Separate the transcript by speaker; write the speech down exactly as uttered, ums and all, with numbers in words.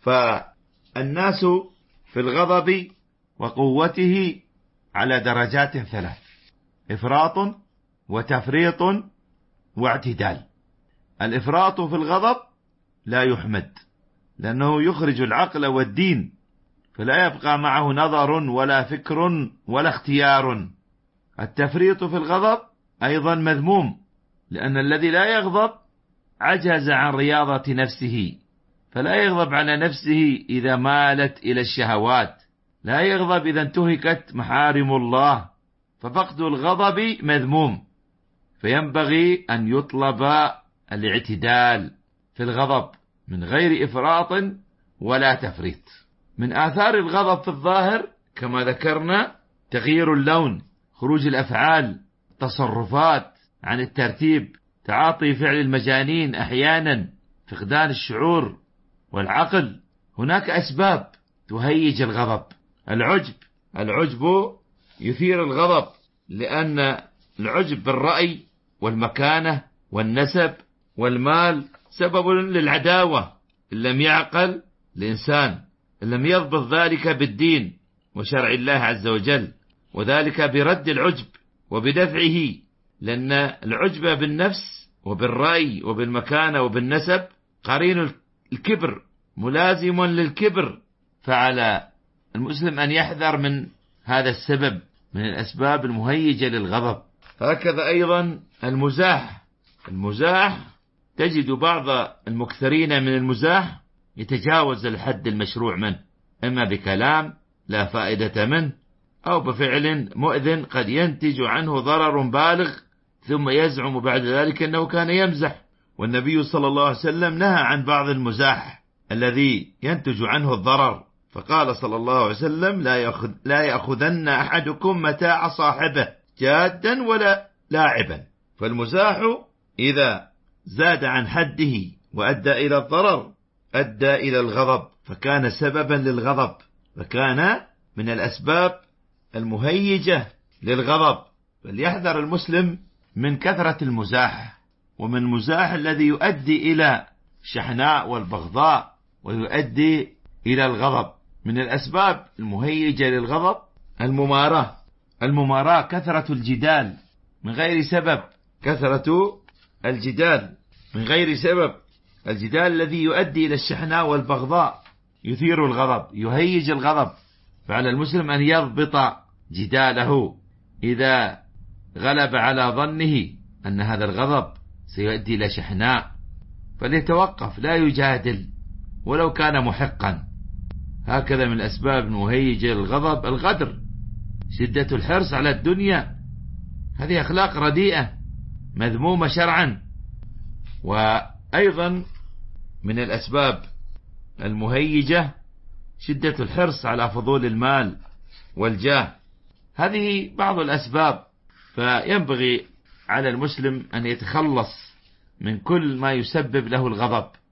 Speaker 1: فالناس في الغضب وقوته على درجات ثلاث: إفراط وتفريط واعتدال. الإفراط في الغضب لا يحمد، لأنه يخرج العقل والدين، فلا يبقى معه نظر ولا فكر ولا اختيار. التفريط في الغضب أيضا مذموم، لأن الذي لا يغضب عجز عن رياضة نفسه، فلا يغضب على نفسه إذا مالت إلى الشهوات، لا يغضب إذا انتهكت محارم الله، ففقد الغضب مذموم. فينبغي أن يطلب الاعتدال في الغضب من غير إفراط ولا تفريط. من آثار الغضب في الظاهر كما ذكرنا تغيير اللون، خروج الأفعال، تصرفات عن الترتيب، تعاطي فعل المجانين أحيانا، فقدان الشعور والعقل. هناك أسباب تهيج الغضب. العجب العجب يثير الغضب، لأن العجب بالرأي والمكانة والنسب والمال سبب للعداوة إن لم يعقل الإنسان، إن لم يضبط ذلك بالدين وشرع الله عز وجل، وذلك برد العجب وبدفعه، لأن العجب بالنفس وبالرأي وبالمكانة وبالنسب قرين الكبر، ملازم للكبر. فعلى المسلم أن يحذر من هذا السبب من الأسباب المهيجة للغضب. هكذا أيضا المزاح. المزاح تجد بعض المكثرين من المزاح يتجاوز الحد المشروع منه، إما بكلام لا فائدة منه، أو بفعل مؤذن قد ينتج عنه ضرر بالغ، ثم يزعم بعد ذلك أنه كان يمزح. والنبي صلى الله عليه وسلم نهى عن بعض المزاح الذي ينتج عنه الضرر، فقال صلى الله عليه وسلم: لا يأخذ لا يأخذن أحدكم متاع صاحبه جادا ولا لاعبا. فالمزاح إذا زاد عن حده وأدى إلى الضرر أدى إلى الغضب، فكان سببا للغضب، فكان من الأسباب المهيجة للغضب. فليحذر المسلم من كثرة المزاح، ومن المزاح الذي يؤدي إلى الشحناء والبغضاء ويؤدي إلى الغضب. من الأسباب المهيجة للغضب المماراة. المماراة كثرة الجدال من غير سبب، كثرة الجدال من غير سبب، الجدال الذي يؤدي إلى الشحناء والبغضاء يثير الغضب، يهيج الغضب. فعلى المسلم أن يضبط جداله إذا غلب على ظنه أن هذا الغضب سيؤدي إلى شحناء، فليتوقف، لا يجادل ولو كان محقا. هكذا من الأسباب المهيجة للغضب الغدر، شدة الحرص على الدنيا، هذه أخلاق رديئة مذمومة شرعا. وأيضا من الأسباب المهيجة شدة الحرص على فضول المال والجاه، هذه بعض الأسباب. فينبغي على المسلم أن يتخلص من كل ما يسبب له الغضب.